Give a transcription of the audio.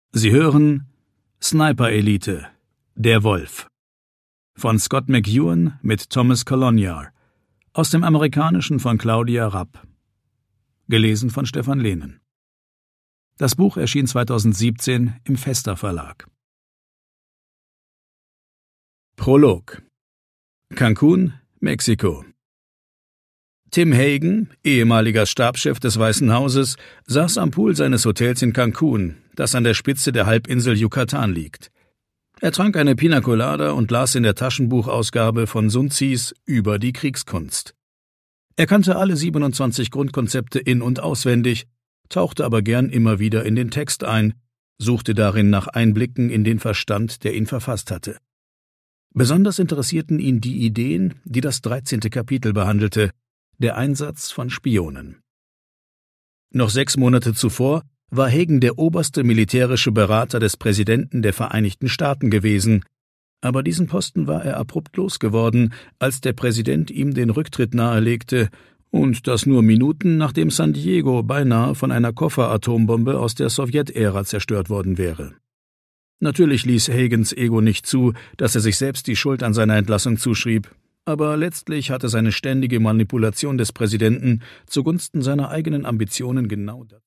Sie hören Sniper Elite – Der Wolf von Scott McEwan mit Thomas Colognar, aus dem Amerikanischen von Claudia Rapp. Gelesen von Stefan Lehnen. Das Buch erschien 2017 im Vesta Verlag. Prolog. Cancun, Mexiko. Tim Hagen, ehemaliger Stabschef des Weißen Hauses, saß am Pool seines Hotels in Cancun, das an der Spitze der Halbinsel Yucatan liegt. Er trank eine Pina Colada und las in der Taschenbuchausgabe von Sun Tzus über die Kriegskunst. Er kannte alle 27 Grundkonzepte in- und auswendig, tauchte aber gern immer wieder in den Text ein, suchte darin nach Einblicken in den Verstand, der ihn verfasst hatte. Besonders interessierten ihn die Ideen, die das 13. Kapitel behandelte, der Einsatz von Spionen. Noch 6 Monate zuvor war Hagen der oberste militärische Berater des Präsidenten der Vereinigten Staaten gewesen, aber diesen Posten war er abrupt losgeworden, als der Präsident ihm den Rücktritt nahelegte, und das nur Minuten, nachdem San Diego beinahe von einer Kofferatombombe aus der Sowjetära zerstört worden wäre. Natürlich ließ Hagens Ego nicht zu, dass er sich selbst die Schuld an seiner Entlassung zuschrieb, aber letztlich hatte seine ständige Manipulation des Präsidenten zugunsten seiner eigenen Ambitionen genau das